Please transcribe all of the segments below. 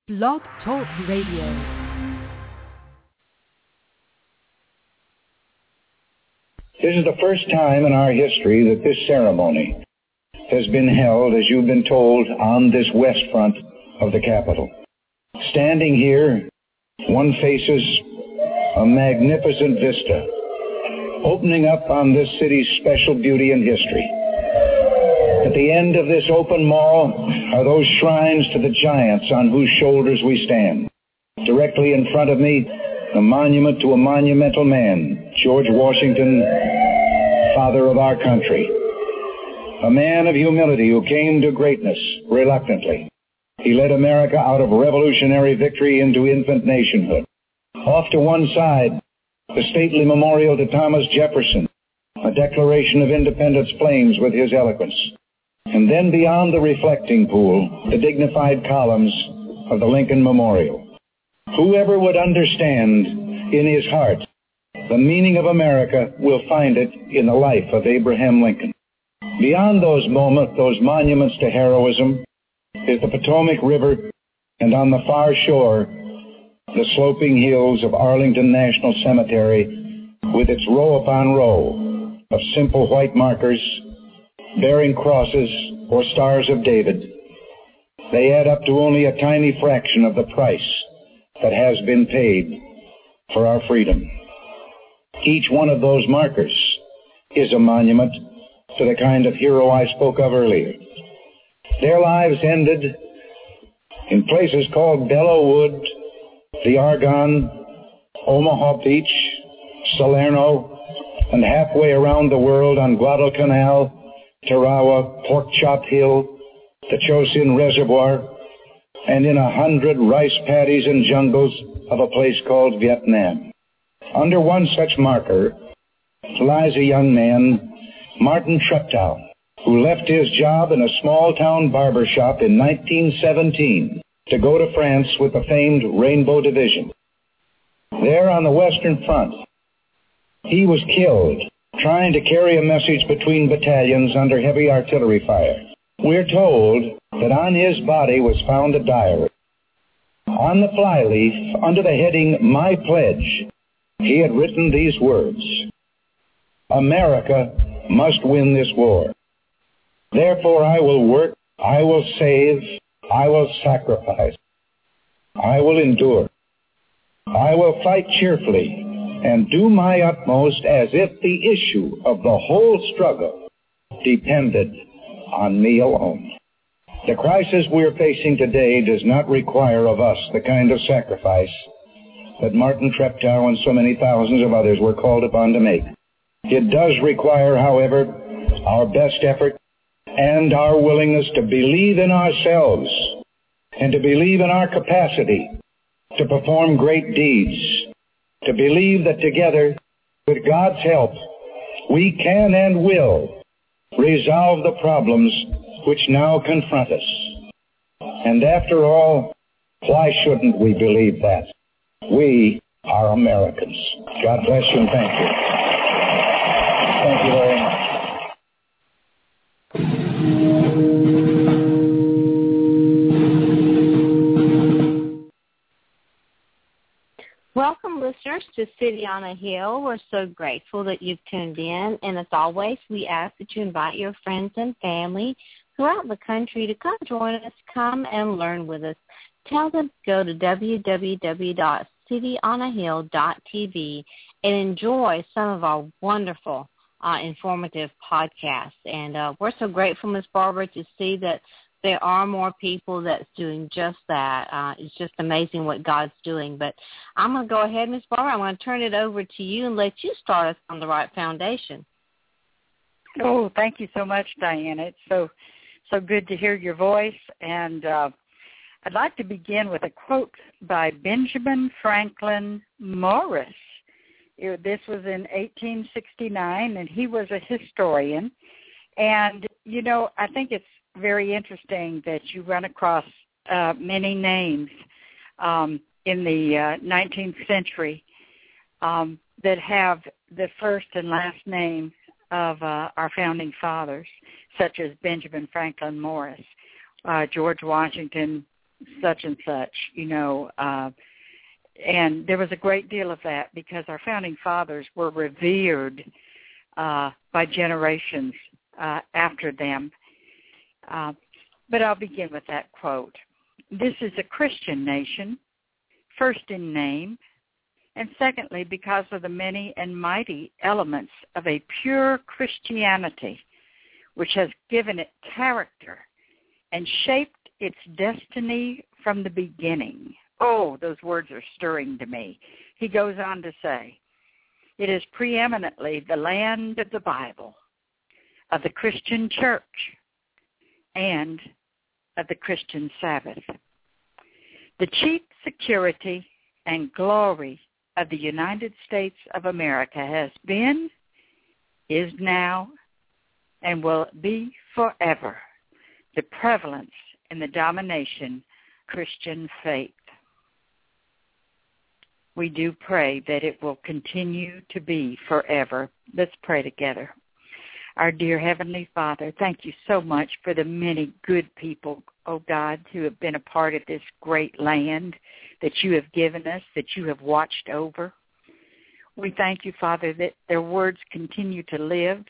Blog Talk Radio. This is the first time in our history that this ceremony has been held, as you've been told, on this west front of the Capitol. Standing here, one faces a magnificent vista, opening up on this city's special beauty and history. At the end of this open mall are those shrines to the giants on whose shoulders we stand. Directly in front of me, a monument to a monumental man, George Washington, father of our country. A man of humility who came to greatness reluctantly. He led America out of revolutionary victory into infant nationhood. Off to one side, the stately memorial to Thomas Jefferson, a Declaration of Independence flames with his eloquence. And then beyond the reflecting pool, the dignified columns of the Lincoln Memorial. Whoever would understand in his heart the meaning of America will find it in the life of Abraham Lincoln. Beyond those monuments to heroism, is the Potomac River, and on the far shore, the sloping hills of Arlington National Cemetery with its row upon row of simple white markers bearing crosses or stars of David. They add up to only a tiny fraction of the price that has been paid for our freedom. Each one of those markers is a monument to the kind of hero I spoke of earlier. Their lives ended in places called Belleau Wood, the Argonne, Omaha Beach, Salerno, and halfway around the world on Guadalcanal, Tarawa, Pork Chop Hill, the Chosin Reservoir, and in 100 rice paddies and jungles of a place called Vietnam. Under one such marker lies a young man, Martin Treptow, who left his job in a small-town barber shop in 1917 to go to France with the famed Rainbow Division. There on the Western Front, he was killed trying to carry a message between battalions under heavy artillery fire. We're told that on his body was found a diary. On the flyleaf, under the heading, My Pledge, he had written these words: America must win this war. Therefore I will work, I will save, I will sacrifice, I will endure. I will fight cheerfully and do my utmost as if the issue of the whole struggle depended on me alone. The crisis we're facing today does not require of us the kind of sacrifice that Martin Treptow and so many thousands of others were called upon to make. It does require, however, our best effort and our willingness to believe in ourselves and to believe in our capacity to perform great deeds, to believe that together, with God's help, we can and will resolve the problems which now confront us. And after all, why shouldn't we believe that? We are Americans. God bless you and thank you. Thank you very much. Welcome, listeners, to City on a Hill. We're so grateful that you've tuned in. And as always, we ask that you invite your friends and family throughout the country to come join us, come and learn with us. Tell them to go to www.cityonahill.tv and enjoy some of our wonderful, informative podcasts. And we're so grateful, Ms. Barbara, to see that there are more people that's doing just that. It's just amazing what God's doing. But I'm going to go ahead, Ms. Barbara. I'm going to turn it over to you and let you start us on the right foundation. Oh, thank you so much, Diana. It's so good to hear your voice. And I'd like to begin with a quote by Benjamin Franklin Morris. This was in 1869, and he was a historian. And, you know, I think it's very interesting that you run across many names in the 19th century that have the first and last name of our founding fathers, such as Benjamin Franklin Morris, George Washington, such and such, and there was a great deal of that because our founding fathers were revered by generations after them. But I'll begin with that quote. This is a Christian nation, first in name, and secondly, because of the many and mighty elements of a pure Christianity, which has given it character and shaped its destiny from the beginning. Oh, those words are stirring to me. He goes on to say, it is preeminently the land of the Bible, of the Christian church, and of the Christian Sabbath. The chief security and glory of the United States of America has been, is now, and will be forever the prevalence and the domination of Christian faith. We do pray that it will continue to be forever. Let's pray together. Our dear Heavenly Father, thank you so much for the many good people, oh God, who have been a part of this great land that you have given us, that you have watched over. We thank you, Father, that their words continue to live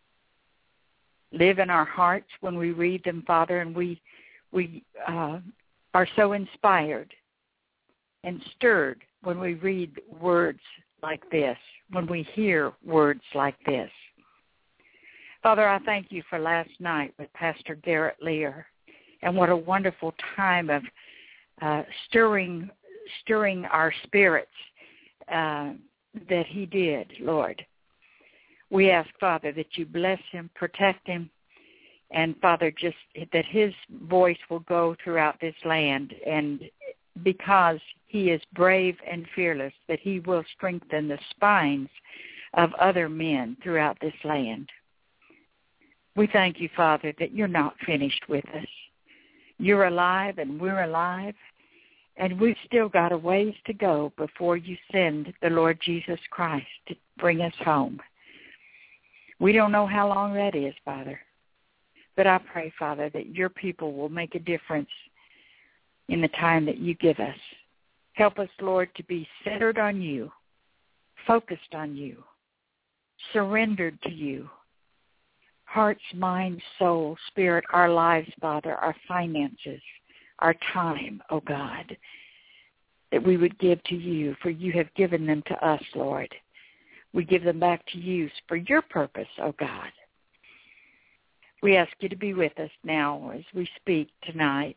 in our hearts when we read them, Father, and we are so inspired and stirred when we read words like this, when we hear words like this. Father, I thank you for last night with Pastor Garrett Lear, and what a wonderful time of stirring our spirits that he did, Lord. We ask, Father, that you bless him, protect him, and, Father, just that his voice will go throughout this land, and because he is brave and fearless, that he will strengthen the spines of other men throughout this land. We thank you, Father, that you're not finished with us. You're alive and we're alive, and we've still got a ways to go before you send the Lord Jesus Christ to bring us home. We don't know how long that is, Father, but I pray, Father, that your people will make a difference in the time that you give us. Help us, Lord, to be centered on you, focused on you, surrendered to you. Hearts, mind, soul, spirit, our lives, Father, our finances, our time, oh God, that we would give to you, for you have given them to us, Lord. We give them back to you for your purpose, oh God. We ask you to be with us now as we speak tonight.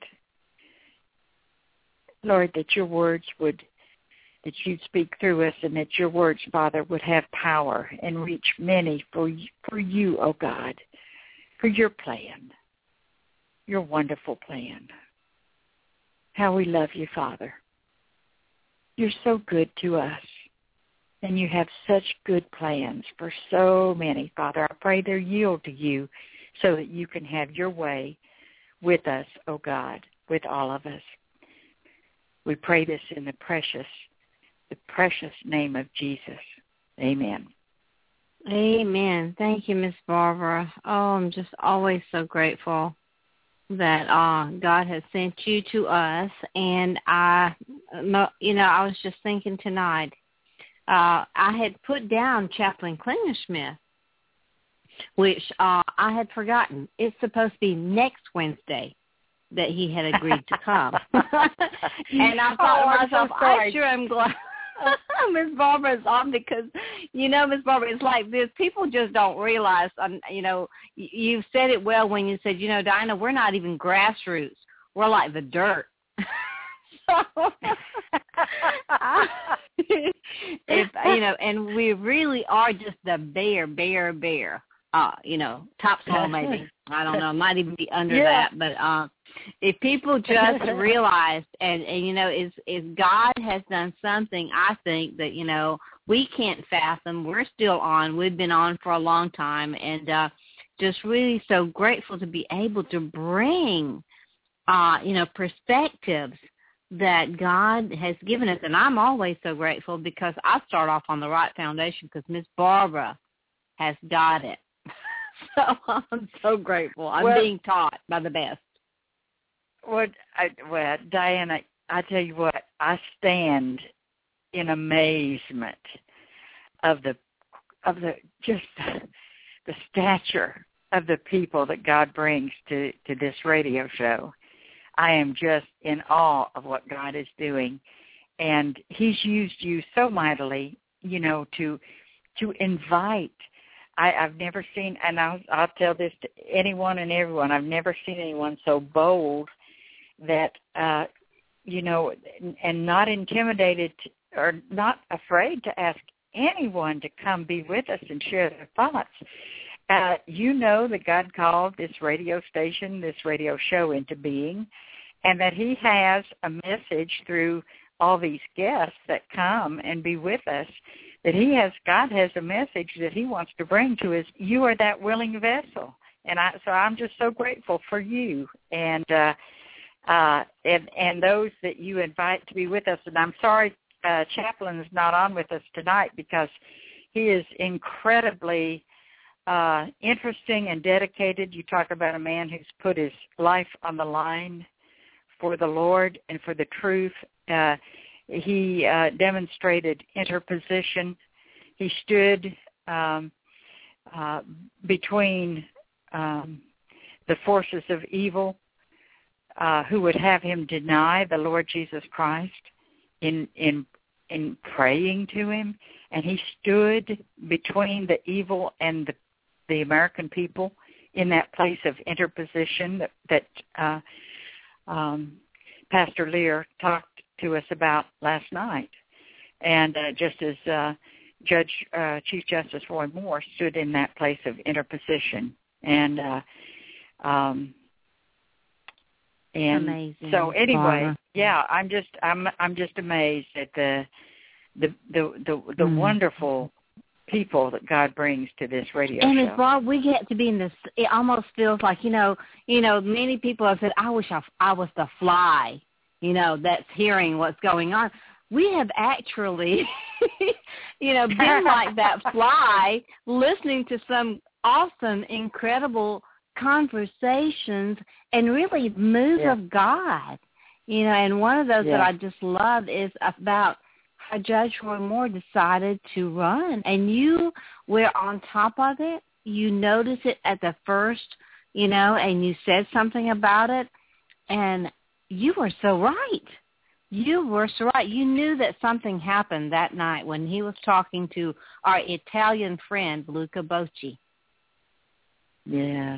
Lord, that your words that you'd speak through us, and that your words, Father, would have power and reach many for you, oh God, for your plan, your wonderful plan. How we love you, Father. You're so good to us, and you have such good plans for so many, Father. I pray they'll yield to you so that you can have your way with us, oh God, with all of us. We pray this in the precious name of Jesus. Amen. Amen. Thank you, Miss Barbara. Oh, I'm just always so grateful that God has sent you to us. And I was just thinking tonight, I had put down Chaplain Klingersmith, which I had forgotten. It's supposed to be next Wednesday that he had agreed to come. And I thought to myself, I sure am glad Miss Barbara is on, because, Miss Barbara, it's like this. People just don't realize, you said it well when you said, Dinah, we're not even grassroots. We're like the dirt. And we really are just the bare. Topsoil maybe. I don't know. It might even be under that. But if people just realized, and is God has done something, I think, that, we can't fathom. We're still on. We've been on for a long time. And just really so grateful to be able to bring, perspectives that God has given us. And I'm always so grateful because I start off on the right foundation because Miss Barbara has got it. So I'm so grateful. I'm being taught by the best. Well, Diana, I tell you what, I stand in amazement of the just the stature of the people that God brings to this radio show. I am just in awe of what God is doing, and He's used you so mightily, to invite. I've never seen, and I'll tell this to anyone and everyone, I've never seen anyone so bold that, and not intimidated or not afraid to ask anyone to come be with us and share their thoughts. That God called this radio station, this radio show into being, and that He has a message through all these guests that come and be with us, that God has a message that He wants to bring to us. You are that willing vessel. And so I'm just so grateful for you and those that you invite to be with us. And I'm sorry Chaplain is not on with us tonight because he is incredibly interesting and dedicated. You talk about a man who's put his life on the line for the Lord and for the truth. He demonstrated interposition. He stood between the forces of evil who would have him deny the Lord Jesus Christ in praying to Him, and he stood between the evil and the American people in that place of interposition that Pastor Lear talked to us about last night. And just as Chief Justice Roy Moore stood in that place of interposition. And amazing. So anyway, yeah, I'm just amazed at the wonderful people that God brings to this radio show. And as Bob, we get to be in this. It almost feels like many people have said, "I wish I was the fly," that's hearing what's going on. We have actually, been like that fly, listening to some awesome, incredible conversations and really moves of God. And one of those that I just love is about how Judge Roy Moore decided to run. And you were on top of it. You noticed it at the first, and you said something about it. And you were so right. You were so right. You knew that something happened that night when he was talking to our Italian friend, Luca Bocci. Yeah.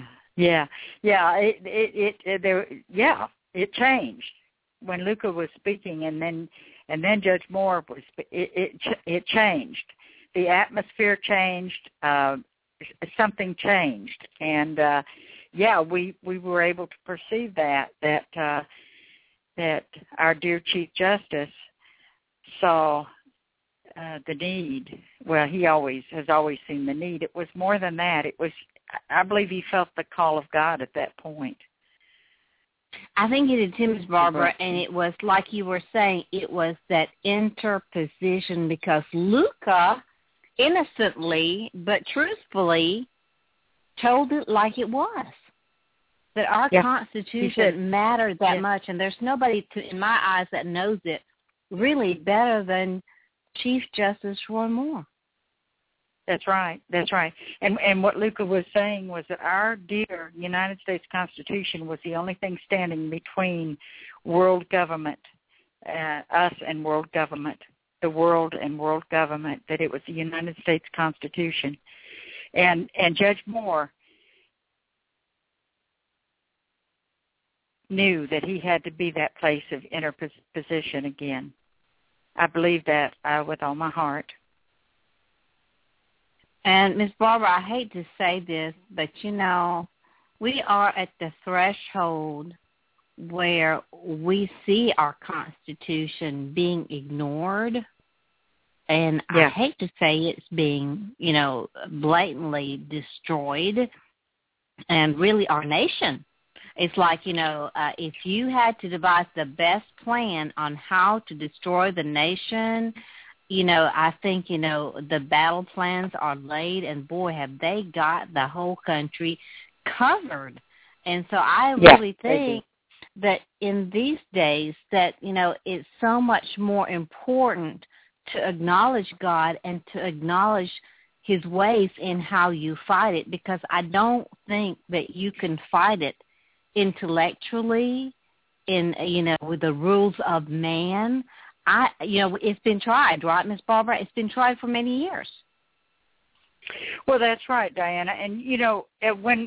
It changed when Luca was speaking, and then Judge Moore was. It changed. The atmosphere changed. Something changed, and we were able to perceive that our dear Chief Justice saw the need. Well, he has always seen the need. It was more than that. It was. I believe he felt the call of God at that point. I think it did too, Ms. Barbara, and it was like you were saying, it was that interposition because Luca innocently but truthfully told it like it was, that our Constitution mattered that much, and there's nobody, in my eyes, that knows it really better than Chief Justice Roy Moore. That's right. And what Luca was saying was that our dear United States Constitution was the only thing standing between world government, us and world government, the world and world government, that it was the United States Constitution. And Judge Moore knew that he had to be that place of interposition again. I believe that with all my heart. And, Ms. Barbara, I hate to say this, but, we are at the threshold where we see our Constitution being ignored. And I hate to say it's being, blatantly destroyed. And really our nation. It's like, if you had to devise the best plan on how to destroy the nation, I think, the battle plans are laid, and boy, have they got the whole country covered. And so I really think that in these days that, it's so much more important to acknowledge God and to acknowledge his ways in how you fight it, because I don't think that you can fight it intellectually with the rules of man. It's been tried, right, Miss Barbara? It's been tried for many years. Well, that's right, Diana. And when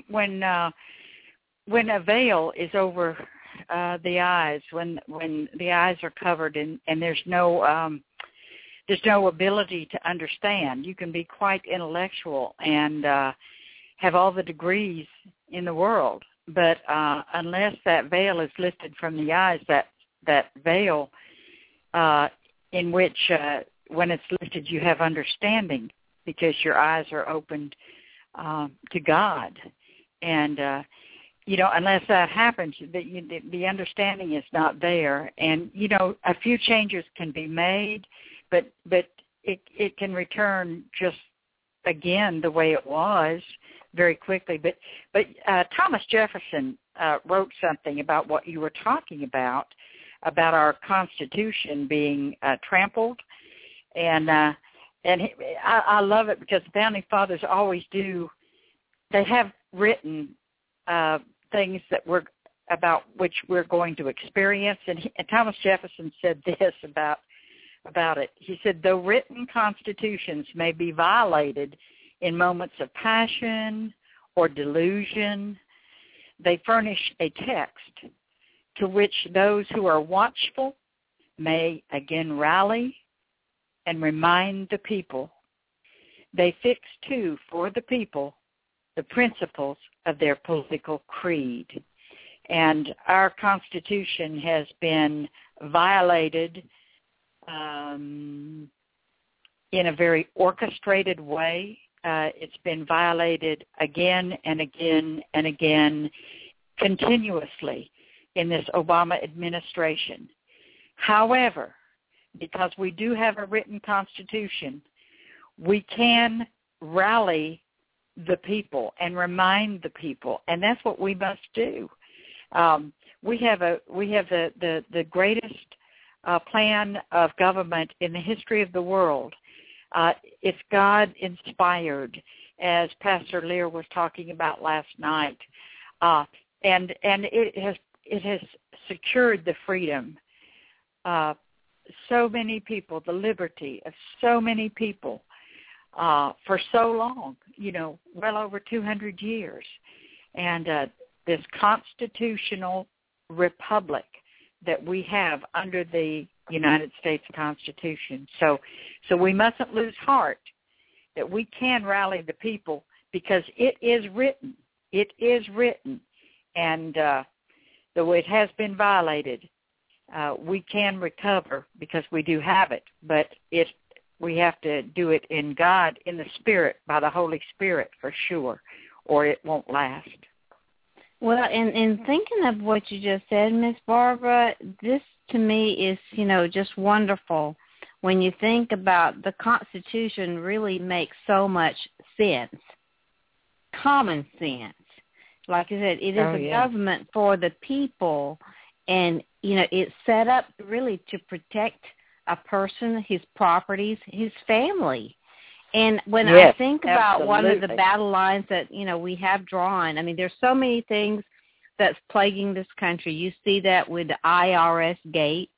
a veil is over the eyes, when the eyes are covered and there's no ability to understand, you can be quite intellectual and have all the degrees in the world, but unless that veil is lifted from the eyes, that veil in which when it's lifted you have understanding, because your eyes are opened to God. And, unless that happens, the understanding is not there. And, a few changes can be made, but it can return just again the way it was very quickly. But Thomas Jefferson wrote something about what you were talking about our Constitution being trampled. And I love it, because the Founding Fathers always do. They have written things that about which we're going to experience. And Thomas Jefferson said this about it. He said, though written constitutions may be violated in moments of passion or delusion, they furnish a text to which those who are watchful may again rally and remind the people. They fix, too, for the people the principles of their political creed. And our Constitution has been violated in a very orchestrated way. It's been violated again and again and again, continuously in this Obama administration. However, because we do have a written Constitution, we can rally the people and remind the people, and that's what we must do. We have the greatest plan of government in the history of the world. It's God-inspired, as Pastor Lear was talking about last night, and it has secured the freedom of so many people, the liberty of so many people for so long, well over 200 years. And this constitutional republic that we have under the United States Constitution. So we mustn't lose heart that we can rally the people, because it is written. It is written. And though it has been violated, we can recover, because we do have it. But we have to do it in God, in the Spirit, by the Holy Spirit for sure, or it won't last. Well, in thinking of what you just said, Miss Barbara, this to me is, just wonderful. When you think about the Constitution, really makes so much sense, common sense. Like I said, it is a government for the people, and, it's set up really to protect a person, his properties, his family. And when I think about one of the battle lines that, we have drawn, I mean, there's so many things that's plaguing this country. You see that with the IRS gate.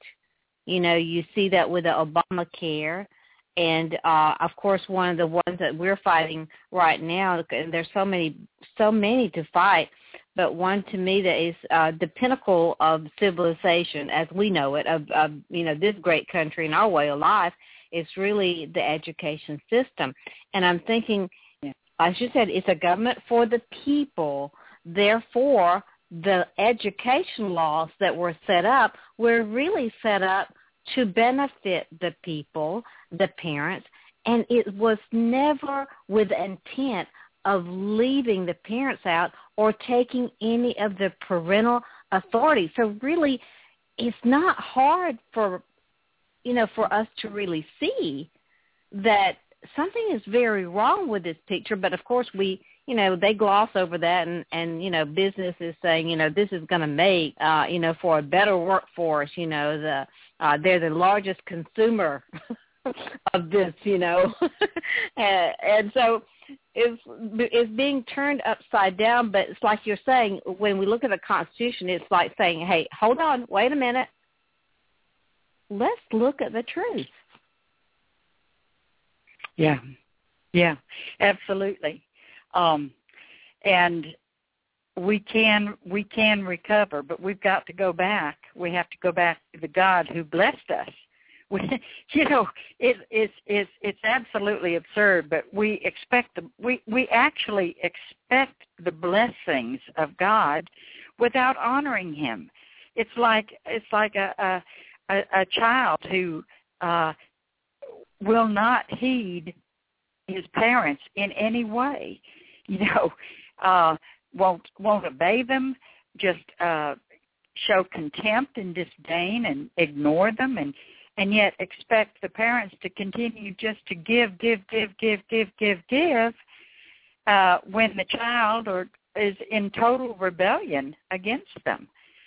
You see that with the Obamacare. And, of course, one of the ones that we're fighting right now, and there's so many to fight, but one to me that is the pinnacle of civilization as we know it, of this great country and our way of life, is really the education system. And I'm thinking, as you said, it's a government for the people. Therefore, the education laws that were set up were really set up to benefit the people, the parents, and it was never with intent of leaving the parents out or taking any of the parental authority. So really, it's not hard for us to really see that something is very wrong with this picture. But of course they gloss over that, and business is saying, this is going to make, for a better workforce, they're the largest consumer of this, and so it's being turned upside down. But it's like you're saying, when we look at the Constitution, it's like saying, hey, hold on, wait a minute. Let's look at the truth. Yeah, absolutely. And we can recover, but we've got to go back. We have to go back to the God who blessed us. It's absolutely absurd, but we actually expect the blessings of God without honoring Him. It's like a child who will not heed his parents in any way. Won't obey them, just show contempt and disdain and ignore them, and yet expect the parents to continue just to give when the child is in total rebellion against them.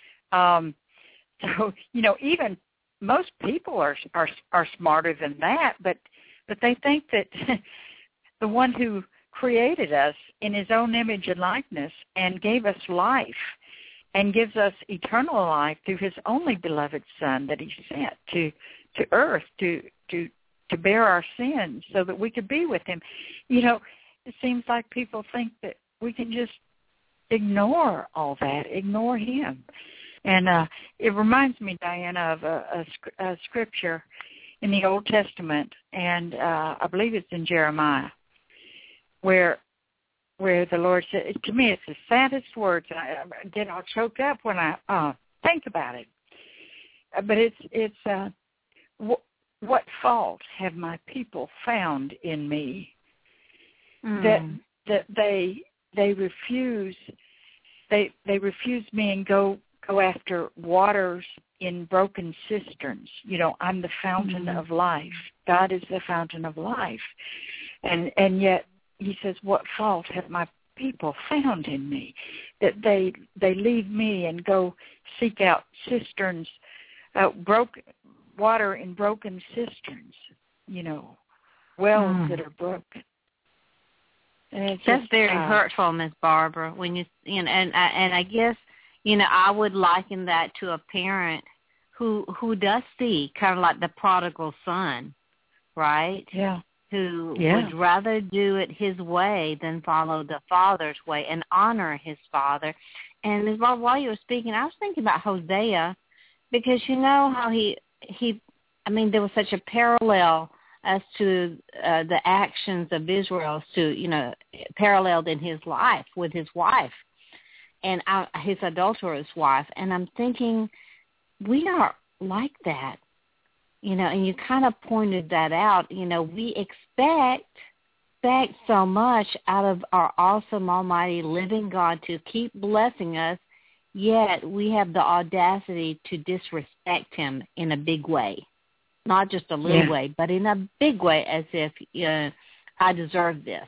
So even most people are smarter than that, but they think that the one who created us in His own image and likeness and gave us life and gives us eternal life through His only beloved Son that He sent to earth to bear our sins so that we could be with Him. It seems like people think that we can just ignore all that, ignore Him. And it reminds me, Diana, of a scripture in the Old Testament, and I believe it's in Jeremiah, where the Lord said, to me, it's the saddest words. I get all choked up when I think about it. But it's what fault have my people found in me that they refuse me and go after waters in broken cisterns. I'm the fountain of life. God is the fountain of life, and yet He says, what fault have my people found in me, that they leave me and go seek out cisterns, broken water in broken cisterns, wells that are broken. That's very hurtful, Miss Barbara. When and I guess I would liken that to a parent who does see kind of like the prodigal son, right? Yeah. Who would rather do it his way than follow the Father's way and honor his Father. And Ms. Barbara, while you were speaking, I was thinking about Hosea, because how there was such a parallel as to the actions of Israel paralleled in his life with his wife and his adulterous wife. And I'm thinking, we are like that. And you kind of pointed that out. We expect so much out of our awesome, almighty, living God to keep blessing us, yet we have the audacity to disrespect Him in a big way. Not just a little way, but in a big way, as if I deserve this.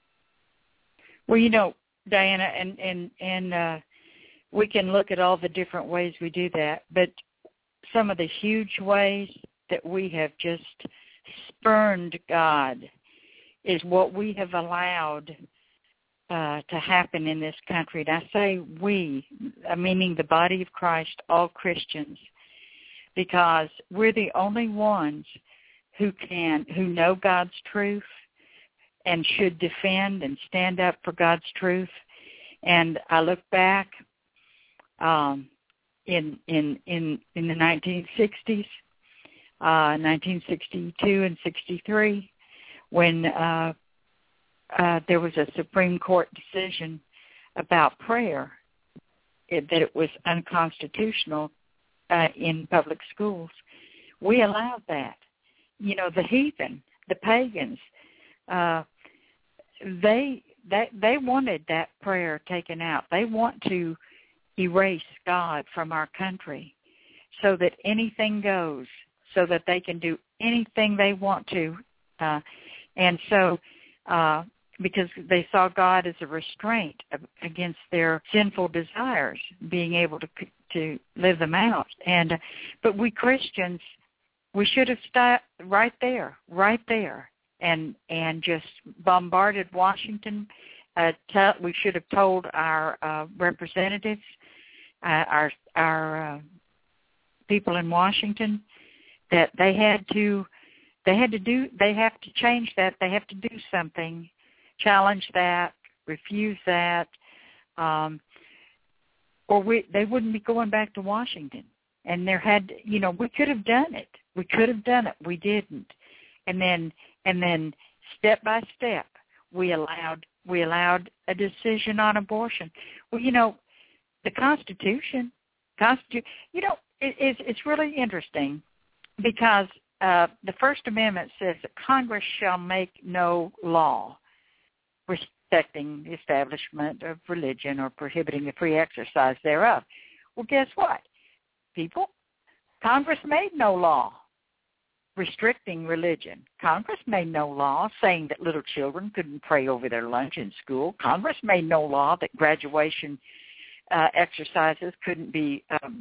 Well, Diana, and we can look at all the different ways we do that, but some of the huge ways that we have just spurned God is what we have allowed to happen in this country. And I say we, meaning the body of Christ, all Christians, because we're the only ones who know God's truth and should defend and stand up for God's truth. And I look back in the 1960s, 1962 and 63, when there was a Supreme Court decision about prayer, that it was unconstitutional in public schools. We allowed that. The heathen, the pagans, they wanted that prayer taken out. They want to erase God from our country so that anything goes, so that they can do anything they want to And so, because they saw God as a restraint against their sinful desires, being able to live them out. But we Christians, we should have stopped right there, and just bombarded Washington. We should have told our representatives, our people in Washington, that they have to change that. They have to do something, challenge that, refuse that, or they wouldn't be going back to Washington. And we could have done it. We didn't. And then step by step, we allowed a decision on abortion. Well, the Constitution, it's really interesting because the First Amendment says that Congress shall make no law respecting the establishment of religion or prohibiting the free exercise thereof. Well, guess what, people? Congress made no law restricting religion. Congress made no law saying that little children couldn't pray over their lunch in school. Congress made no law that graduation exercises couldn't be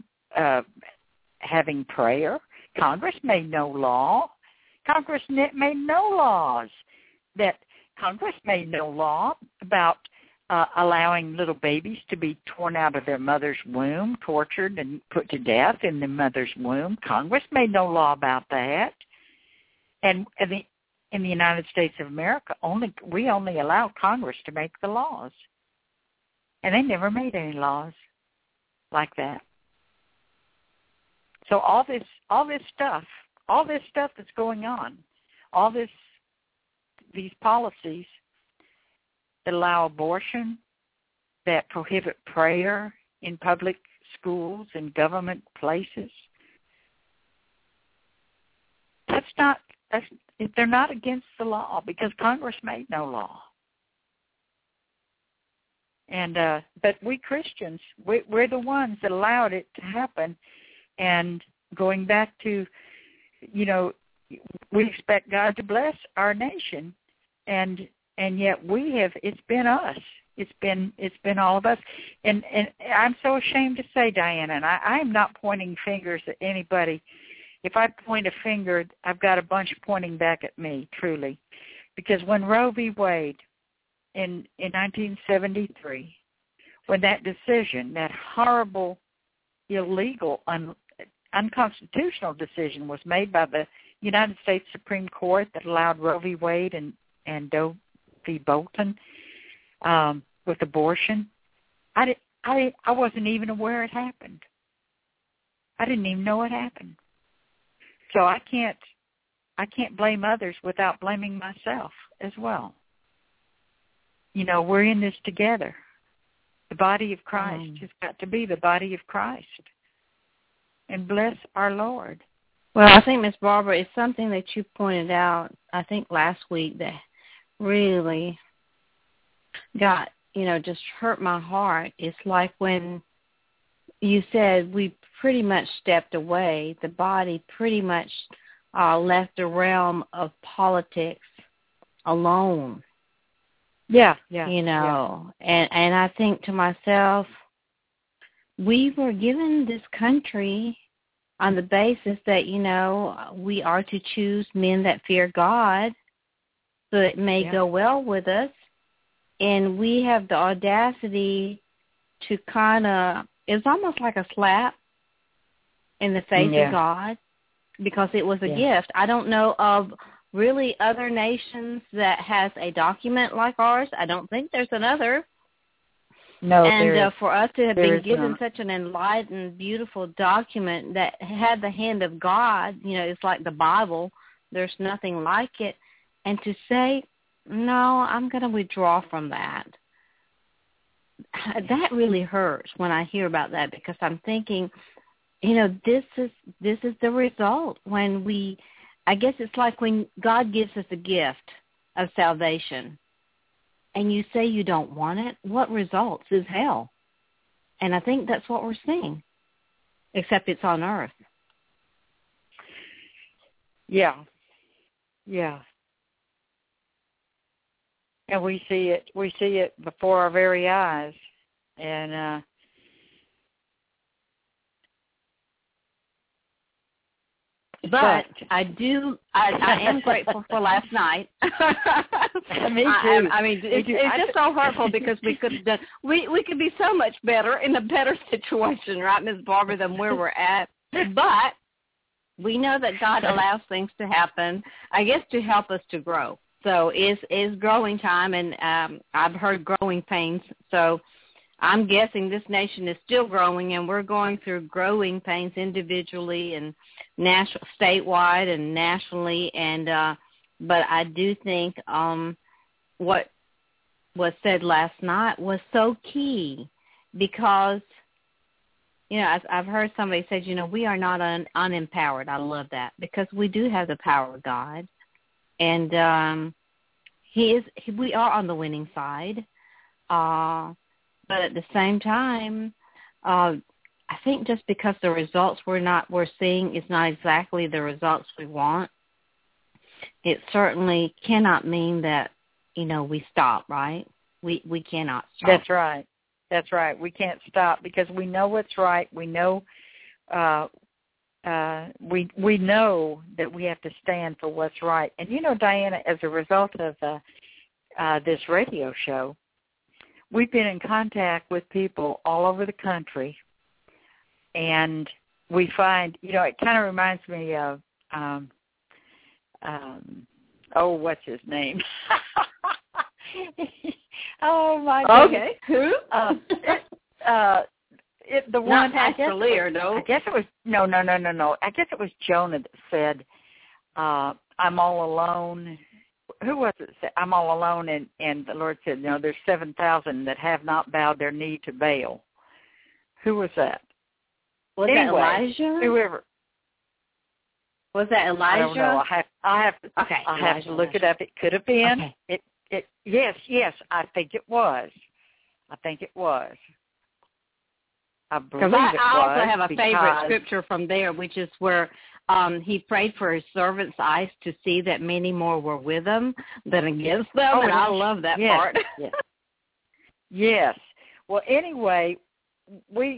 having prayer. Congress made no law. Congress made no laws Congress made no law about allowing little babies to be torn out of their mother's womb, tortured and put to death in the mother's womb. Congress made no law about that. And in the United States of America, we only allow Congress to make the laws. And they never made any laws like that. So all this stuff that's going on, these policies that allow abortion, that prohibit prayer in public schools and government places, they're not against the law because Congress made no law. And but we Christians, we're the ones that allowed it to happen. And going back to, we expect God to bless our nation, and yet it's been us. It's been all of us. And I'm so ashamed to say, Diana, and I am not pointing fingers at anybody. If I point a finger, I've got a bunch pointing back at me, truly. Because when Roe v. Wade in 1973, when that decision, that horrible, illegal, unconstitutional decision was made by the United States Supreme Court that allowed Roe v. Wade and Doe v. Bolton with abortion, I wasn't even aware it happened. I didn't even know it happened. So I can't blame others without blaming myself as well. We're in this together. The body of Christ has got to be the body of Christ. And bless our Lord. Well, I think, Miss Barbara, it's something that you pointed out, I think, last week that really got, just hurt my heart. It's like when you said we pretty much stepped away, the body pretty much left the realm of politics alone. Yeah. And I think to myself, we were given this country on the basis that, we are to choose men that fear God so it may go well with us. And we have the audacity to it's almost like a slap in the face of God because it was a gift. I don't know of really other nations that has a document like ours. I don't think there's another. No, and for us to have been given such an enlightened, beautiful document that had the hand of God, it's like the Bible. There's nothing like it. And to say, no, I'm going to withdraw from that. That really hurts when I hear about that because I'm thinking, this is the result when I guess it's like when God gives us a gift of salvation and you say you don't want it, what results is hell. And I think that's what we're seeing, except it's on earth. Yeah. And we see it before our very eyes. And But I am grateful for last night. Me too. I mean, it's just so hurtful because we could have done. We could be so much better in a better situation, right, Ms. Barbara, than where we're at. But we know that God allows things to happen, I guess, to help us to grow. So it's growing time, and I've heard growing pains. So I'm guessing this nation is still growing, and we're going through growing pains individually and statewide and nationally. And but I do think what was said last night was so key because, you know, I've heard somebody say, you know, we are not unempowered. I love that because we do have the power of God, and we are on the winning side. But at the same time, I think just because the results we're seeing is not exactly the results we want, it certainly cannot mean that, you know, we stop, right? We cannot stop. That's right. That's right. We can't stop because we know what's right. We know we know that we have to stand for what's right. And you know, Diana, as a result of this radio show, we've been in contact with people all over the country, and we find, you know, it kind of reminds me of, what's his name? Oh, my goodness. Okay. Who? The one, not Pastor Lear, no. I guess it was, no. I guess it was Jonah that said, I'm all alone. Who was it? I'm all alone, and the Lord said, no, there's 7,000 that have not bowed their knee to Baal. Who was that? Was that Elijah? Whoever. Was that Elijah? I don't know. I have to look it up. It could have been. Okay. Yes. I think it was. I believe it was. Because I also have a favorite scripture from there, which is where he prayed for his servants' eyes to see that many more were with them than against them, and I love that part. Yes. Well, anyway, we've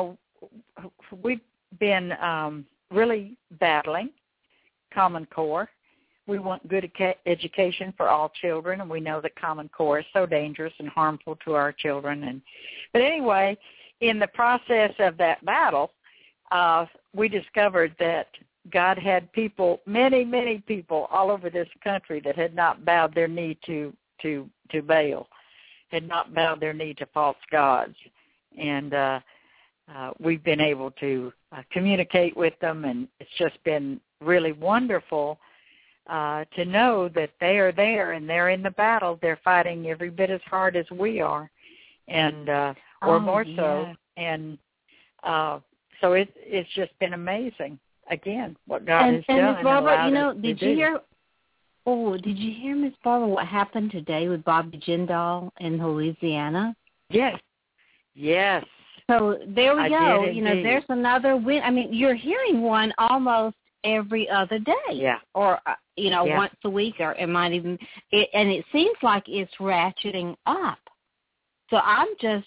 been really battling Common Core. We want good education for all children, and we know that Common Core is so dangerous and harmful to our children. But anyway, in the process of that battle, we discovered that God had people, many, many people all over this country that had not bowed their knee to Baal, had not bowed their knee to false gods. And we've been able to communicate with them, and it's just been really wonderful to know that they are there and they're in the battle. They're fighting every bit as hard as we are, and or more so. And so it's just been amazing. Again, what God has done. And Ms. Barbara, you know, did you hear, Ms. Barbara, what happened today with Bobby Jindal in Louisiana? Yes. So there we go. Did, you know, there's another win. I mean, you're hearing one almost every other day. Yeah. Or, once a week, or it might even, and it seems like it's ratcheting up. So I'm just,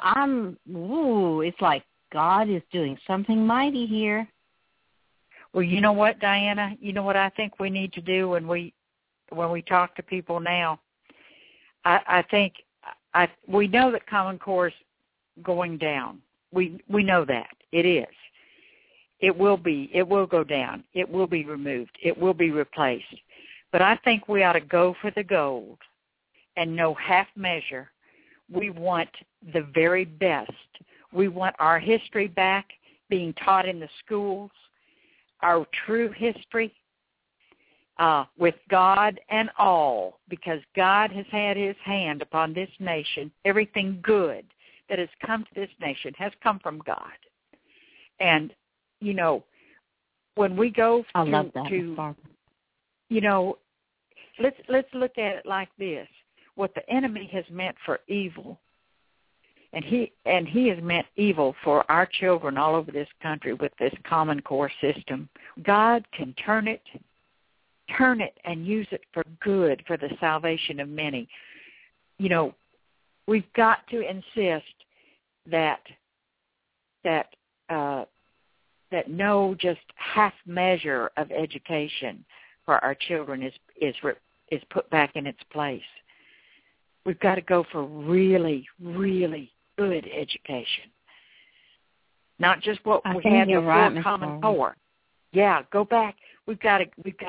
it's like God is doing something mighty here. Well, you know what, Diana? You know what I think we need to do when we talk to people now? I think we know that Common Core is going down. We know that. It is. It will go down. It will be removed. It will be replaced. But I think we ought to go for the gold and no half measure. We want the very best. We want our history back being taught in the schools, our true history with God and all, because God has had his hand upon this nation. Everything good that has come to this nation has come from God. And, when we go I love that, let's look at it like this. What the enemy has meant for evil, and he has meant evil for our children all over this country with this Common Core system. God can turn it and use it for good, for the salvation of many. we've got to insist that no just half measure of education for our children is put back in its place. We've got to go for really, really good education, not just what we had before Common Core. Yeah, go back. We've got to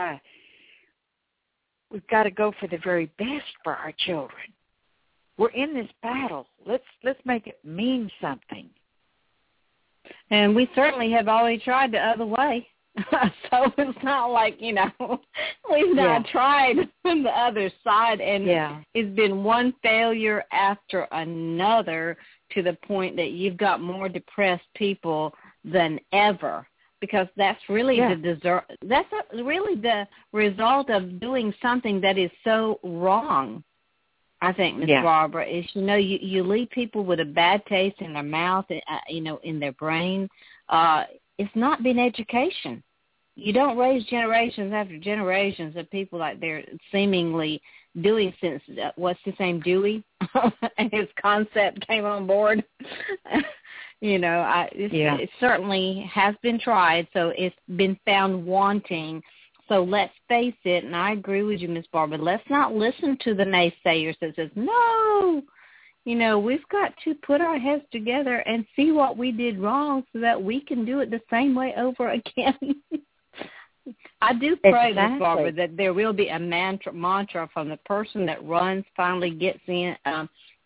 go for the very best for our children. We're in this battle. Let's make it mean something. And we certainly have already tried the other way. So it's not like, we've not tried on the other side. And it's been one failure after another to the point that you've got more depressed people than ever. Because that's really really the result of doing something that is so wrong. I think, Ms. Barbara, is, you leave people with a bad taste in their mouth, in their brain. It's not been education. You don't raise generations after generations of people like they're seemingly doing since, what's his name, Dewey? And his concept came on board. It certainly has been tried, so it's been found wanting. So let's face it, and I agree with you, Ms. Barbara, let's not listen to the naysayers that says, no, we've got to put our heads together and see what we did wrong so that we can do it the same way over again. I do pray, Ms. Barbara, that there will be a mantra from the person that runs, finally gets to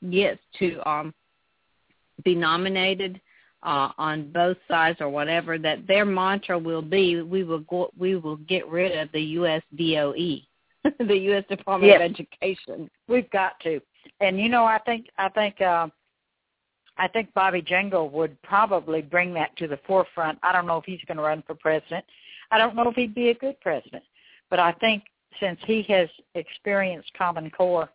be nominated on both sides or whatever, that their mantra will be, we will get rid of the U.S. DOE, the U.S. Department of Education. We've got to. And I think Bobby Jindal would probably bring that to the forefront. I don't know if he's going to run for president. I don't know if he'd be a good president. But I think since he has experienced Common Core,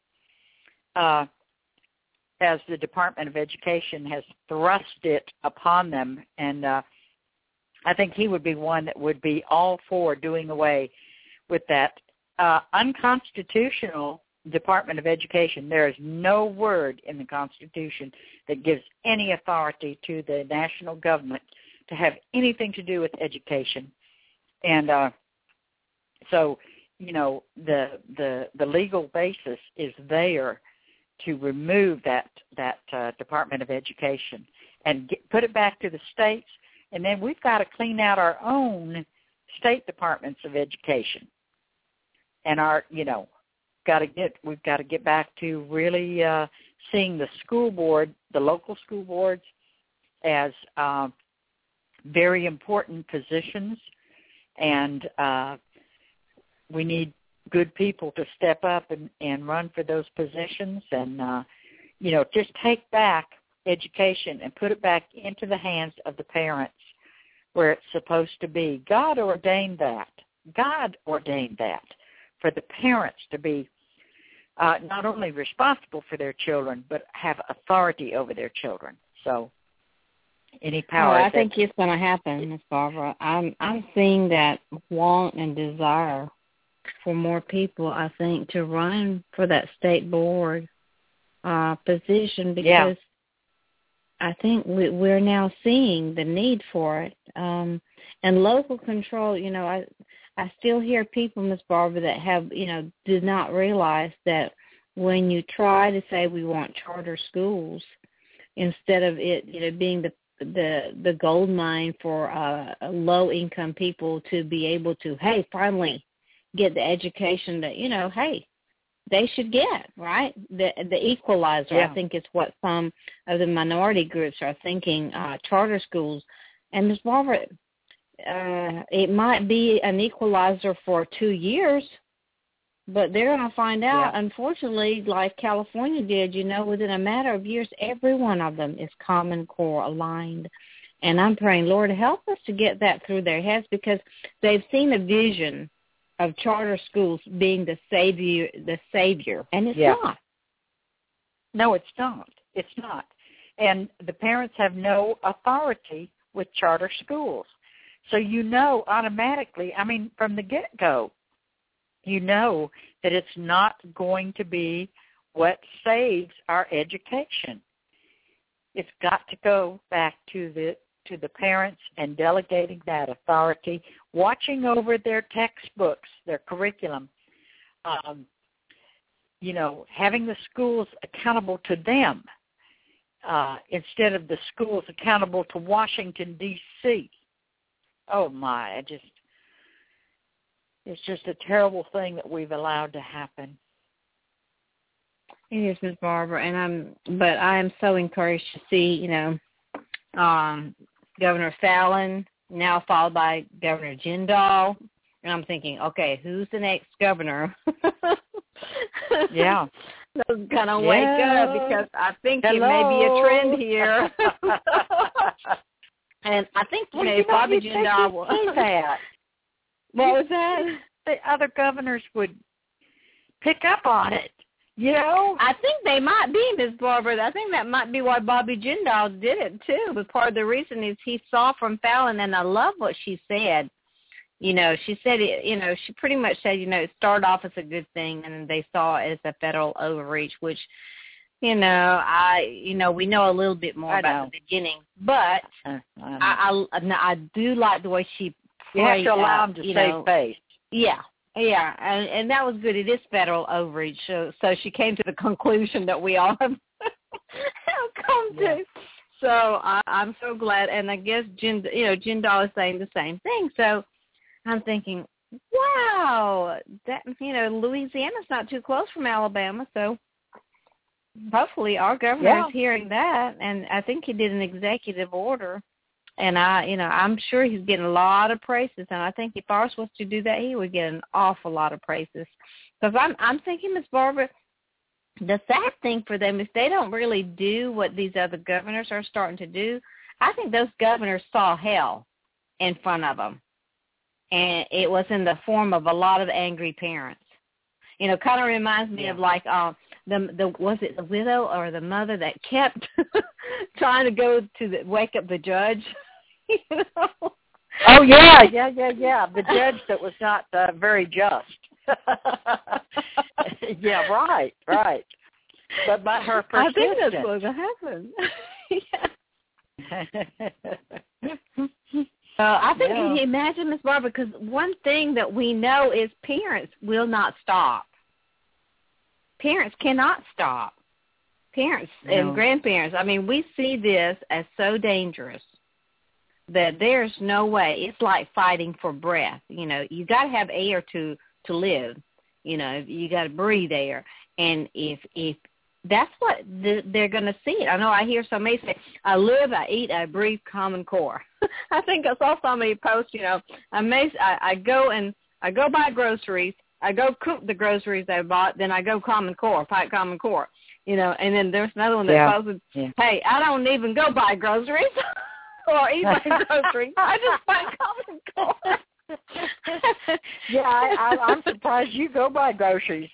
as the Department of Education has thrust it upon them, and I think he would be one that would be all for doing away with that unconstitutional Department of Education. There is no word in the Constitution that gives any authority to the national government to have anything to do with education. And so, the legal basis is there to remove that Department of Education and put it back to the states, and then we've got to clean out our own state departments of education, and we've got to get back to really seeing the school board, the local school boards, as very important positions, and we need good people to step up and run for those positions, and just take back education and put it back into the hands of the parents where it's supposed to be. God ordained that for the parents to be not only responsible for their children but have authority over their children. So any power. I think it's going to happen, Ms. Barbara. I'm seeing that want and desire for more people, I think, to run for that state board position, because I think we're now seeing the need for it. And local control, I still hear people, Ms. Barbara, that have, did not realize that when you try to say we want charter schools, instead of it, being the gold mine for low-income people to be able to, hey, finally get the education that, hey, they should get, right? The equalizer, I think, is what some of the minority groups are thinking, charter schools. And Ms. Barbara, it might be an equalizer for 2 years, but they're going to find out, unfortunately, like California did, within a matter of years, every one of them is Common Core aligned. And I'm praying, Lord, help us to get that through their heads, because they've seen a vision of charter schools being the savior, and it's not. No, it's not. It's not. And the parents have no authority with charter schools. So automatically, from the get-go, that it's not going to be what saves our education. It's got to go back to the parents and delegating that authority, watching over their textbooks, their curriculum, having the schools accountable to them instead of the schools accountable to Washington, D.C. Oh, my, it's just a terrible thing that we've allowed to happen. It is, Ms. Barbara, but I am so encouraged to see, Governor Fallon, now followed by Governor Jindal, and I'm thinking, okay, who's the next governor? Yeah. Those kind of wake up, because I think it may be a trend here. And I think, Bobby Jindal will say that. What was that? The other governors would pick up on it. I think they might be, Ms. Barbara. I think that might be why Bobby Jindal did it, too. But part of the reason is he saw from Fallon, and I love what she said. She said, she pretty much said, it started off as a good thing, and they saw it as a federal overreach, which, we know a little bit more about the beginning. But I do like the way she You have to allow them to save face. Yeah. Yeah, and that was good. It is federal overreach, so she came to the conclusion that we all have come to. So I'm so glad, and I guess Jindal is saying the same thing. So I'm thinking, wow, that Louisiana's not too close from Alabama, so hopefully our governor is hearing that, and I think he did an executive order. And I'm sure he's getting a lot of praises, and I think if ours was to do that, he would get an awful lot of praises. Because I'm thinking, Ms. Barbara, the sad thing for them, if they don't really do what these other governors are starting to do, I think those governors saw hell in front of them, and it was in the form of a lot of angry parents. Kind of reminds me of like was it the widow or the mother that kept trying to go to wake up the judge? Oh, yeah. The judge that was not very just. Yeah, right. But by her persistence. I think that's what happened. I think, can you imagine, Ms. Barbara, because one thing that we know is parents will not stop. Parents cannot stop. Parents and grandparents, we see this as so dangerous that there's no way. It's like fighting for breath. You got to have air to live. You got to breathe air. And if that's what they're going to see. I know I hear somebody say, I live, I eat, I breathe Common Core. I think I saw somebody post, I go buy groceries. I go cook the groceries I bought, then I go Common Core, fight Common Core, and then there's another one that posted, hey, I don't even go buy groceries or eat my groceries. I just fight Common Core. I'm surprised you go buy groceries.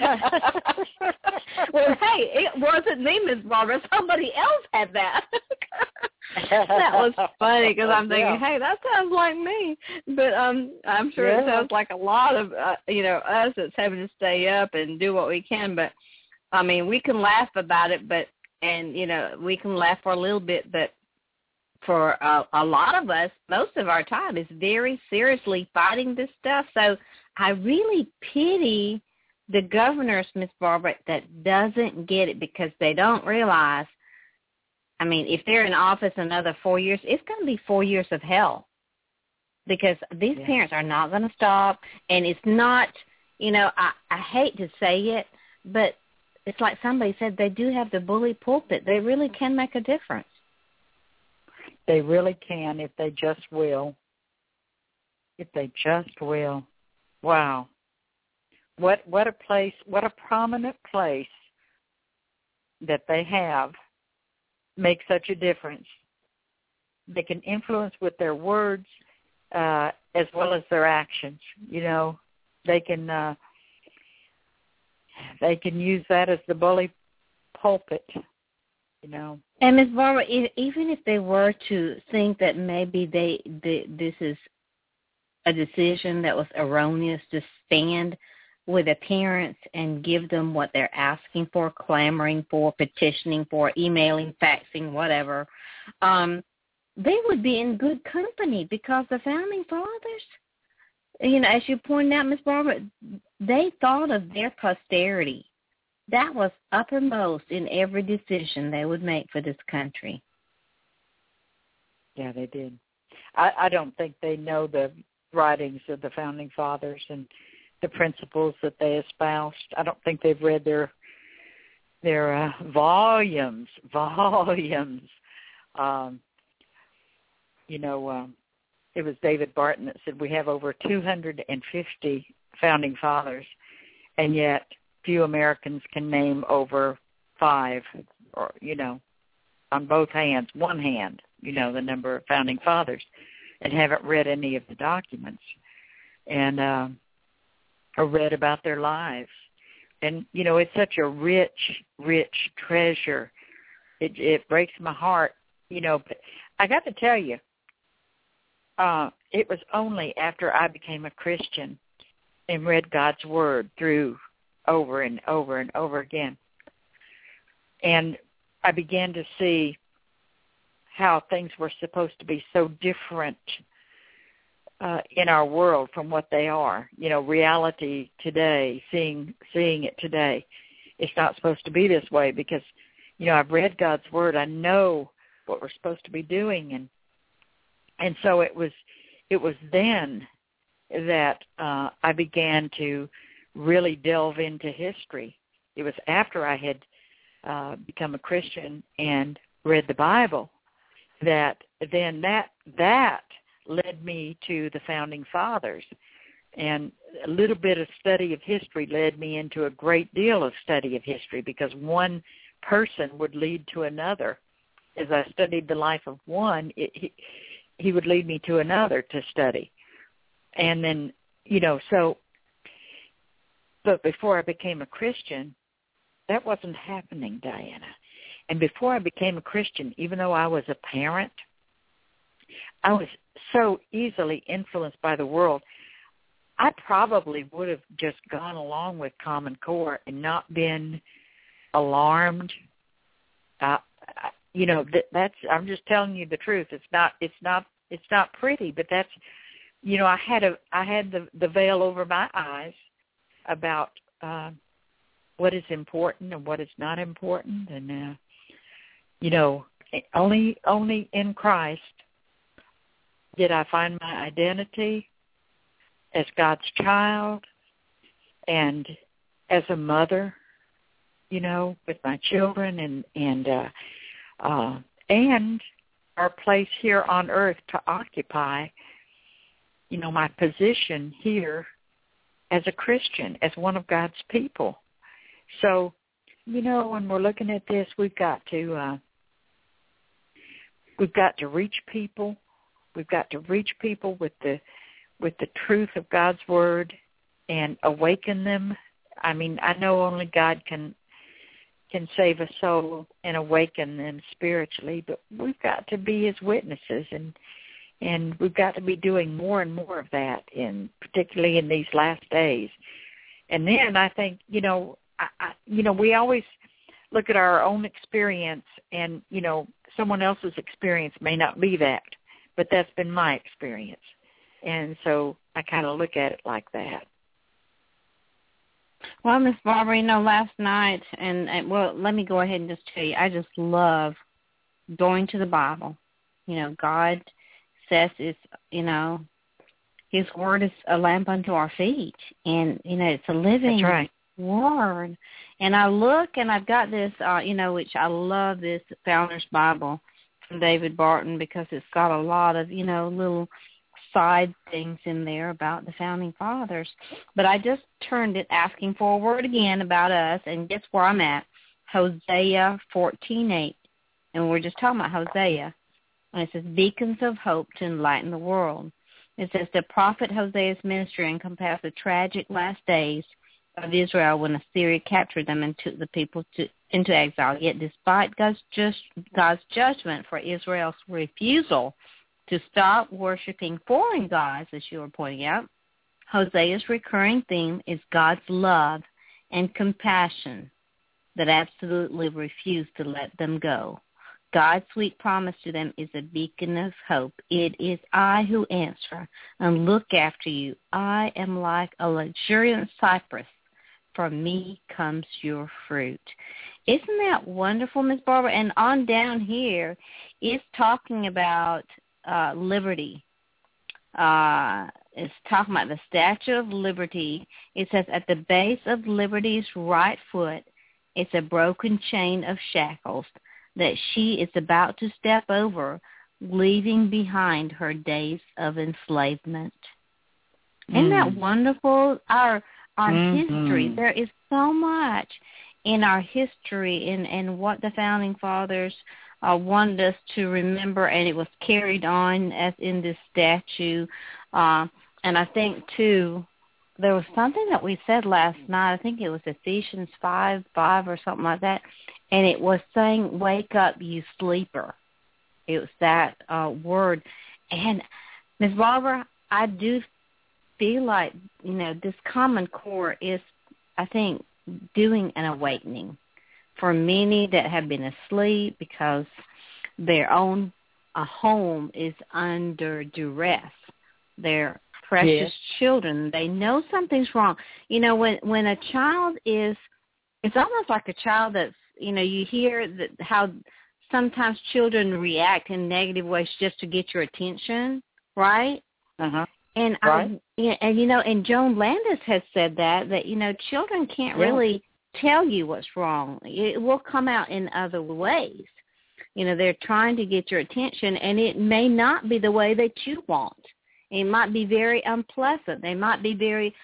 Well, hey, it wasn't me, Ms. Barbara. Somebody else had that. That was funny because I'm thinking, hey, that sounds like me. But I'm sure it sounds like a lot of, us that's having to stay up and do what we can. But, we can laugh about it, we can laugh for a little bit, but for a lot of us, most of our time is very seriously fighting this stuff. So I really pity the governors, Miss Barbara, that doesn't get it because they don't realize, if they're in office another 4 years, it's going to be 4 years of hell because these parents are not going to stop. And it's not, I hate to say it, but it's like somebody said, they do have the bully pulpit. They really can make a difference. They really can if they just will. If they just will. Wow. What a place, what a prominent place that they have makes such a difference. They can influence with their words as well as their actions. They can use that as the bully pulpit. And Ms. Barbara, even if they were to think that maybe this is a decision that was erroneous to stand, with the parents and give them what they're asking for, clamoring for, petitioning for, emailing, faxing, whatever, they would be in good company, because the founding fathers, as you pointed out, Miss Barbara, they thought of their posterity. That was uppermost in every decision they would make for this country. Yeah, they did. I don't think they know the writings of the founding fathers and the principles that they espoused. I don't think they've read their volumes. It was David Barton that said we have over 250 founding fathers, and yet few Americans can name over 5, or, on both hands, one hand, the number of founding fathers, and haven't read any of the documents and or read about their lives. And, it's such a rich, rich treasure. It breaks my heart, but I got to tell you, it was only after I became a Christian and read God's Word through over and over and over again, and I began to see how things were supposed to be so different in our world from what they are. Reality today, seeing it today, it's not supposed to be this way, because, I've read God's Word. I know what we're supposed to be doing, and so it was then that I began to really delve into history. It was after I had become a Christian and read the Bible that led me to the founding fathers. And a little bit of study of history led me into a great deal of study of history, because one person would lead to another. As I studied the life of one, he would lead me to another to study. And then, but before I became a Christian, that wasn't happening, Diana. And before I became a Christian, even though I was a parent, I was so easily influenced by the world. I probably would have just gone along with Common Core and not been alarmed. That's. I'm just telling you the truth. It's not pretty, but that's. I had the veil over my eyes about what is important and what is not important, and only in Christ did I find my identity as God's child and as a mother, with my children, and our place here on earth to occupy, my position here as a Christian, as one of God's people. So, when we're looking at this, we've got to reach people. We've got to reach people with the truth of God's Word and awaken them. I mean, I know only God can save a soul and awaken them spiritually, but we've got to be His witnesses, and we've got to be doing more and more of that, particularly in these last days. And then I think, we always look at our own experience, and, someone else's experience may not be that, but that's been my experience. And so I kind of look at it like that. Well, Miss Barbara, last night, let me go ahead and just tell you, I just love going to the Bible. God says it's, His Word is a lamp unto our feet, and, it's a living That's right. Word. And I look, and I've got this, which I love, this Founder's Bible from David Barton, because it's got a lot of, little side things in there about the Founding Fathers. But I just turned it, asking for a word again about us, and guess where I'm at? Hosea 14:8. And we're just talking about Hosea. And it says, beacons of hope to enlighten the world. It says, the prophet Hosea's ministry encompassed the tragic last days of Israel when Assyria captured them and took the people into exile. Yet despite God's judgment for Israel's refusal to stop worshiping foreign gods, as you were pointing out, Hosea's recurring theme is God's love and compassion that absolutely refuse to let them go. God's sweet promise to them is a beacon of hope. It is I who answer and look after you. I am like a luxuriant cypress. From me comes your fruit. Isn't that wonderful, Miss Barbara? And on down here, it's talking about liberty. It's talking about the Statue of Liberty. It says, at the base of liberty's right foot, it's a broken chain of shackles that she is about to step over, leaving behind her days of enslavement. Isn't that wonderful? Our history, there is so much in our history and what the Founding Fathers wanted us to remember, and it was carried on as in this statue. And I think, too, there was something that we said last night. I think it was Ephesians 5 or something like that. And it was saying, wake up, you sleeper. It was that word. And, Ms. Barbara, I do feel like, this Common Core is, I think, doing an awakening for many that have been asleep because their own home is under duress. Their precious children, they know something's wrong. When a child is, it's almost like a child that's, you hear that how sometimes children react in negative ways just to get your attention, right? Uh-huh. And right. And Joan Landis has said that children can't really tell you what's wrong. It will come out in other ways. They're trying to get your attention, and it may not be the way that you want. It might be very unpleasant. They might be very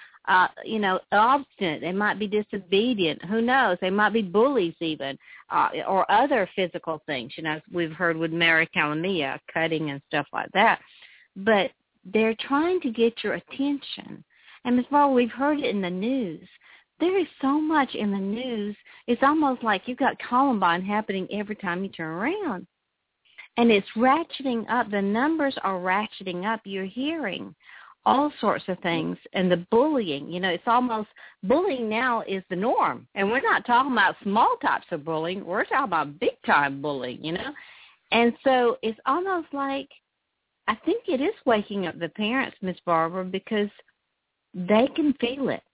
obstinate. They might be disobedient. Who knows? They might be bullies even, or other physical things. We've heard with Mary Calamia, cutting and stuff like that. But they're trying to get your attention. And Ms. Barbara, we've heard it in the news. There is so much in the news. It's almost like you've got Columbine happening every time you turn around. And it's ratcheting up. The numbers are ratcheting up. You're hearing all sorts of things. And the bullying, it's almost, bullying now is the norm. And we're not talking about small types of bullying. We're talking about big-time bullying, And so it's almost like, I think it is waking up the parents, Miss Barbara, because they can feel it,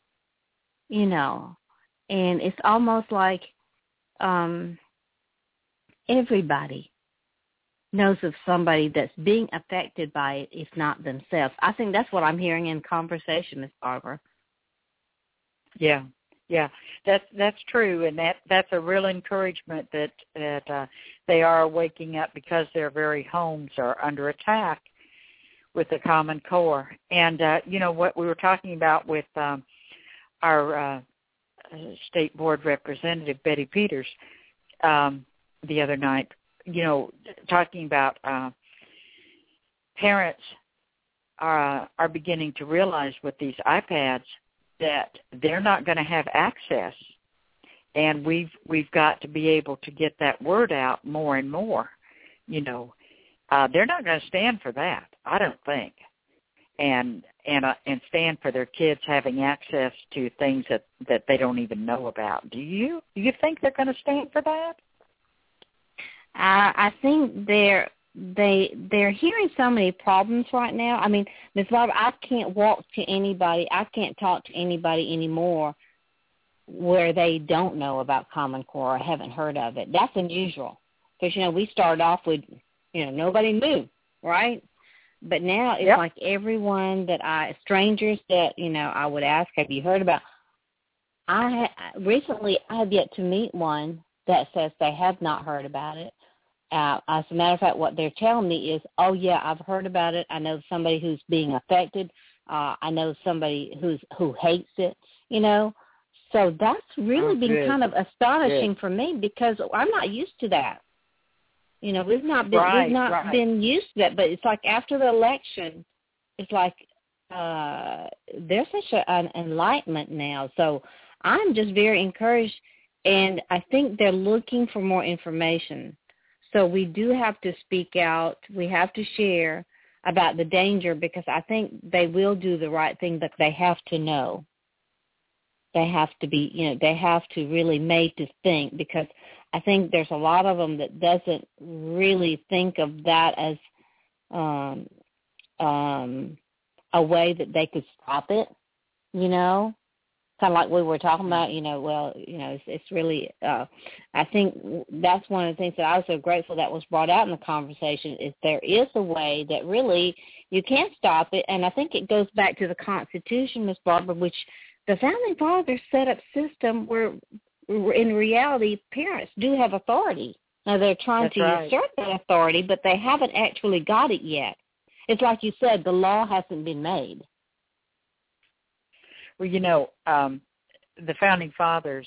And it's almost like everybody knows of somebody that's being affected by it, if not themselves. I think that's what I'm hearing in conversation, Miss Barbara. Yeah, that's true, and that's a real encouragement that they are waking up because their very homes are under attack with the Common Core. And what we were talking about with our state board representative Betty Peters the other night. Talking about parents are beginning to realize with these iPads that they're not going to have access, and we've got to be able to get that word out more and more. They're not going to stand for that, I don't think, and stand for their kids having access to things that they don't even know about. Do you think they're going to stand for that? I think they're hearing so many problems right now. I mean, Ms. Barbara, I can't walk to anybody. I can't talk to anybody anymore where they don't know about Common Core or haven't heard of it. That's unusual because, we started off with, nobody knew, right? But now it's like everyone strangers that, I would ask, have you heard about? Recently I have yet to meet one that says they have not heard about it. As a matter of fact, what they're telling me is, oh, yeah, I've heard about it. I know somebody who's being affected. I know somebody who hates it, So that's really been kind of astonishing for me because I'm not used to that. We've not been used to that. But it's like after the election, it's like there's such an enlightenment now. So I'm just very encouraged, and I think they're looking for more information. So we do have to speak out. We have to share. about the danger, because I think they will do the right thing, but they have to know. They have to be, they have to really made to think, because I think there's a lot of them that doesn't really think of that as a way that they could stop it, kind of like we were talking about, it's really, I think that's one of the things that I was so grateful that was brought out in the conversation, is there is a way that really you can stop it. And I think it goes back to the Constitution, Ms. Barbara, which the Founding Fathers set up system where in reality parents do have authority. Now they're trying to usurp that authority, but they haven't actually got it yet. It's like you said, the law hasn't been made. Well, the Founding Fathers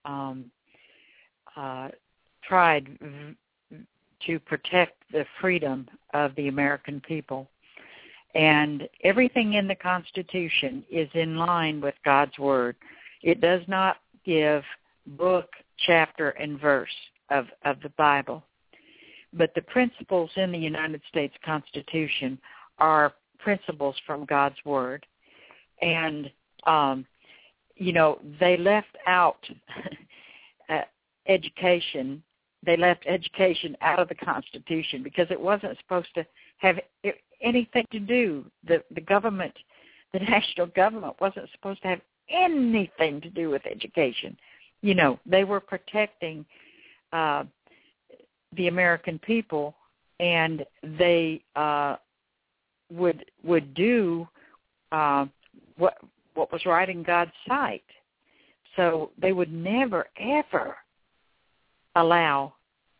tried to protect the freedom of the American people. And everything in the Constitution is in line with God's Word. It does not give book, chapter, and verse of the Bible. But the principles in the United States Constitution are principles from God's Word. And, they left out education. They left education out of the Constitution because it wasn't supposed to have anything to do. The government, the national government, wasn't supposed to have anything to do with education. They were protecting the American people, and they would do what was right in God's sight. So they would never, ever allow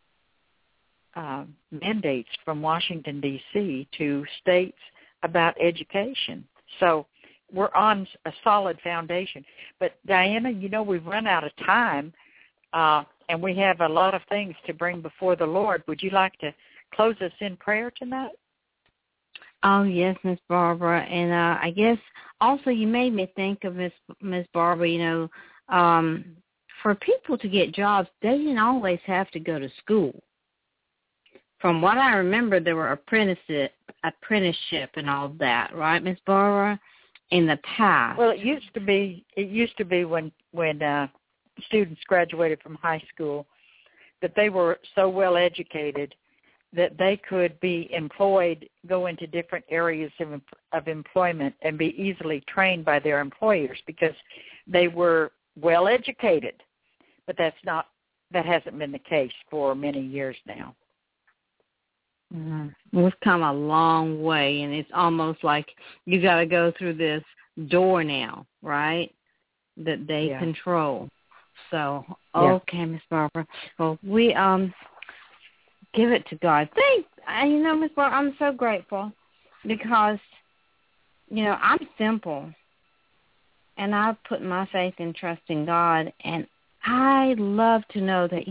mandates from Washington, D.C. to states about education. So we're on a solid foundation. But, Diana, we've run out of time, and we have a lot of things to bring before the Lord. Would you like to close us in prayer tonight? Oh, yes, Miss Barbara. And I guess also you made me think of Miss Barbara, for people to get jobs, they didn't always have to go to school. From what I remember, there were apprenticeship and all that, right, Miss Barbara, in the past. Well, it used to be when students graduated from high school that they were so well educated that they could be employed, go into different areas of employment, and be easily trained by their employers because they were well educated. But that hasn't been the case for many years now. Mm-hmm. We've come a long way, and it's almost like you got to go through this door now, right, that they control. So, okay, Miss Barbara. Well, we give it to God. Miss Barbara, I'm so grateful because, I'm simple, and I put my faith and trust in God, and I love to know that,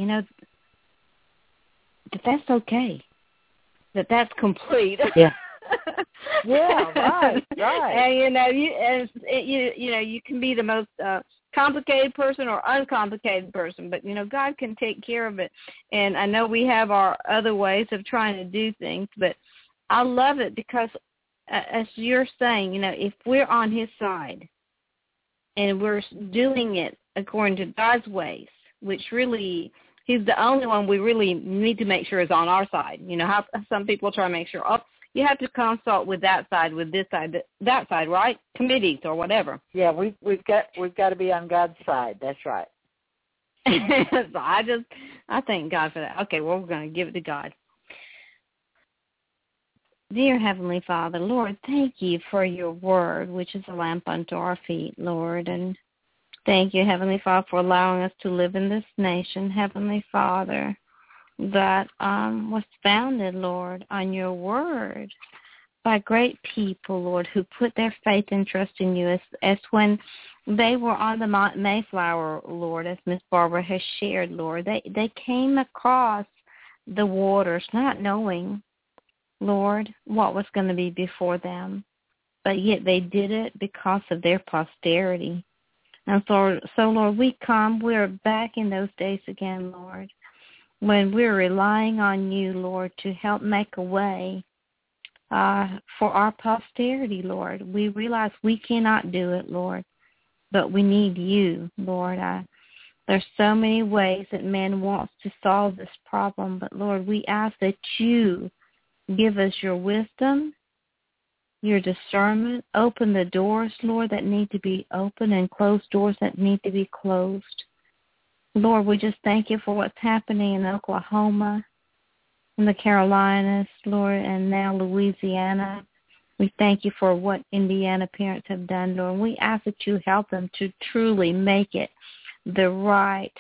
that that's okay, that's complete. Yeah. Yeah, right. And, you can be the most complicated person or uncomplicated person, but, God can take care of it. And I know we have our other ways of trying to do things, but I love it because, as you're saying, if we're on his side and we're doing it according to God's ways, which really, he's the only one we really need to make sure is on our side. How some people try to make sure, you have to consult with that side, with this side, that side, right? Committees or whatever. Yeah, we've got to be on God's side. That's right. So I thank God for that. Okay, well, we're going to give it to God. Dear Heavenly Father, Lord, thank you for your word, which is a lamp unto our feet, Lord. And thank you, Heavenly Father, for allowing us to live in this nation, Heavenly Father, that was founded, Lord, on your word by great people, Lord, who put their faith and trust in you as when they were on the Mount Mayflower, Lord, as Miss Barbara has shared, Lord. They came across the waters not knowing, Lord, what was going to be before them, but yet they did it because of their posterity. And so Lord, we're back in those days again, Lord, when we're relying on you, Lord, to help make a way for our posterity, Lord. We realize we cannot do it, Lord, but we need you, Lord. There's so many ways that man wants to solve this problem, but, Lord, we ask that you give us your wisdom, your discernment. Open the doors, Lord, that need to be open and close doors that need to be closed. Lord, we just thank you for what's happening in Oklahoma, in the Carolinas, Lord, and now Louisiana. We thank you for what Indiana parents have done, Lord. We ask that you help them to truly make it the right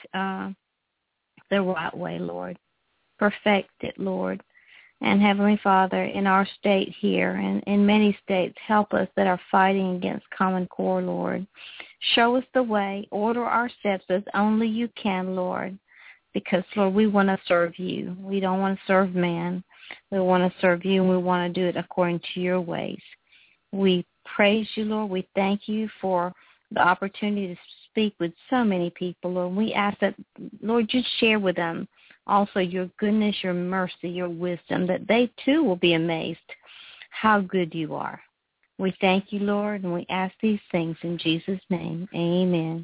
way, Lord. Perfect it, Lord. And Heavenly Father, in our state here and in many states, help us that are fighting against Common Core, Lord. Show us the way. Order our steps as only you can, Lord. Because, Lord, we want to serve you. We don't want to serve man. We want to serve you, and we want to do it according to your ways. We praise you, Lord. We thank you for the opportunity to speak with so many people, Lord. We ask that, Lord, you share with them also your goodness, your mercy, your wisdom, that they too will be amazed how good you are. We thank you, Lord, and we ask these things in Jesus' name. Amen.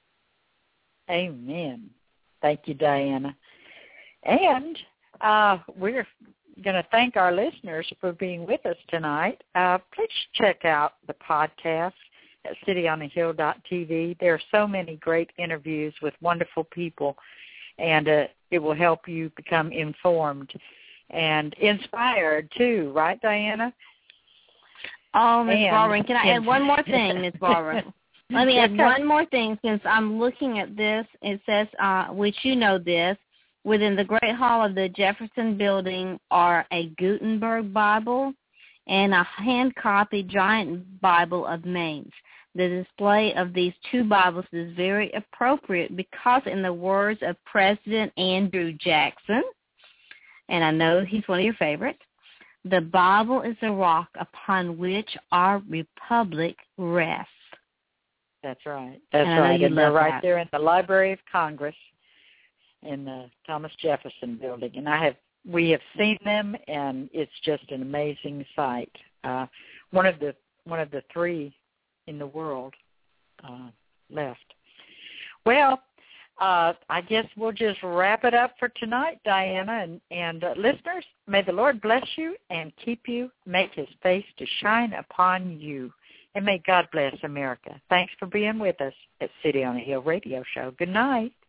Amen. Thank you, Diana. And we're going to thank our listeners for being with us tonight. Please check out the podcast at cityonahill.tv. There are so many great interviews with wonderful people, and it will help you become informed and inspired too, right, Diana? Oh, Ms. Barbara, can I add one more thing, Ms. Barbara? Let me add one more thing since I'm looking at this. It says, which you know this, within the Great Hall of the Jefferson Building are a Gutenberg Bible and a hand-copied giant Bible of Mainz. The display of these two Bibles is very appropriate because, in the words of President Andrew Jackson, and I know he's one of your favorites, the Bible is the rock upon which our republic rests. That's right. That's right. And they're right there in the Library of Congress in the Thomas Jefferson Building. And we have seen them, and it's just an amazing sight. One of the three in the world left. Well, I guess we'll just wrap it up for tonight, Diana. And listeners, may the Lord bless you and keep you, make his face to shine upon you. And may God bless America. Thanks for being with us at City on a Hill Radio Show. Good night.